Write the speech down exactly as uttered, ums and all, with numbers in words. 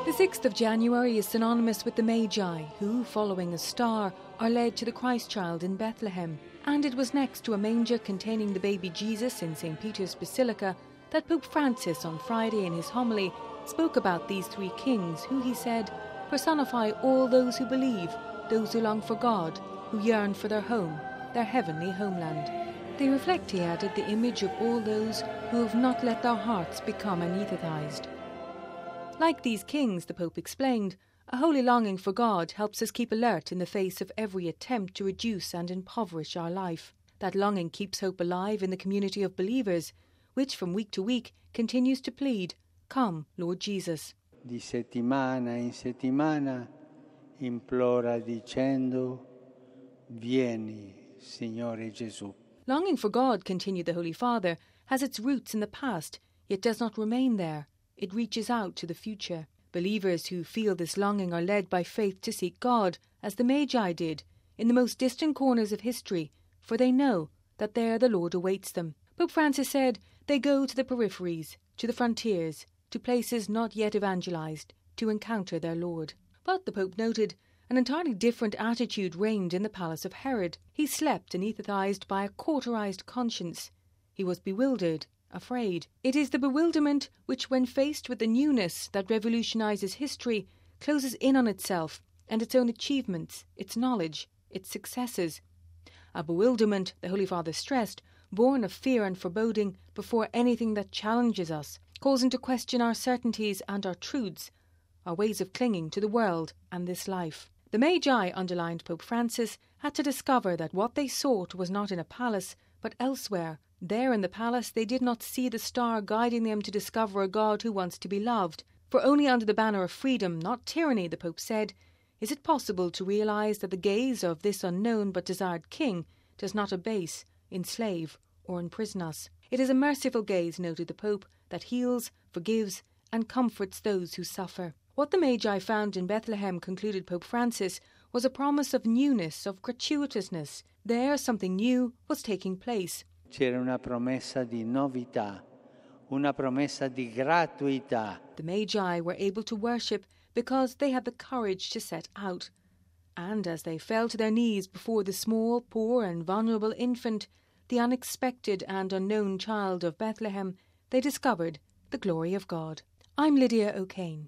The sixth of January is synonymous with the Magi, who, following a star, are led to the Christ child in Bethlehem. And it was next to a manger containing the baby Jesus in Saint Peter's Basilica that Pope Francis on Friday in his homily spoke about these three kings who, he said, personify all those who believe, those who long for God, who yearn for their home, their heavenly homeland. They reflect, he added, the image of all those who have not let their hearts become anaesthetized. Like these kings, the Pope explained, a holy longing for God helps us keep alert in the face of every attempt to reduce and impoverish our life. That longing keeps hope alive in the community of believers, which from week to week continues to plead, "Come, Lord Jesus." Di settimana in settimana implora dicendo, "Vieni, Signore Gesù." Longing for God, continued the Holy Father, has its roots in the past, yet does not remain there. It reaches out to the future. Believers who feel this longing are led by faith to seek God, as the Magi did, in the most distant corners of history, for they know that there the Lord awaits them. Pope Francis said they go to the peripheries, to the frontiers, to places not yet evangelized, to encounter their Lord. But, the Pope noted, an entirely different attitude reigned in the palace of Herod. He slept anaesthetized by a cauterized conscience. He was bewildered, afraid. It is the bewilderment which, when faced with the newness that revolutionizes history, closes in on itself and its own achievements, its knowledge, its successes. A bewilderment, the Holy Father stressed, born of fear and foreboding before anything that challenges us, calls into question our certainties and our truths, our ways of clinging to the world and this life. The Magi, underlined Pope Francis, had to discover that what they sought was not in a palace, but elsewhere. There in the palace they did not see the star guiding them to discover a God who wants to be loved. For only under the banner of freedom, not tyranny, the Pope said, is it possible to realize that the gaze of this unknown but desired king does not abase, enslave, or imprison us. It is a merciful gaze, noted the Pope, that heals, forgives, and comforts those who suffer. What the Magi found in Bethlehem, concluded Pope Francis, was a promise of newness, of gratuitousness. There something new was taking place. C'era una promessa di novità, una promessa di gratuità. The Magi were able to worship because they had the courage to set out. And as they fell to their knees before the small, poor and vulnerable infant, the unexpected and unknown child of Bethlehem, they discovered the glory of God. I'm Lydia O'Kane.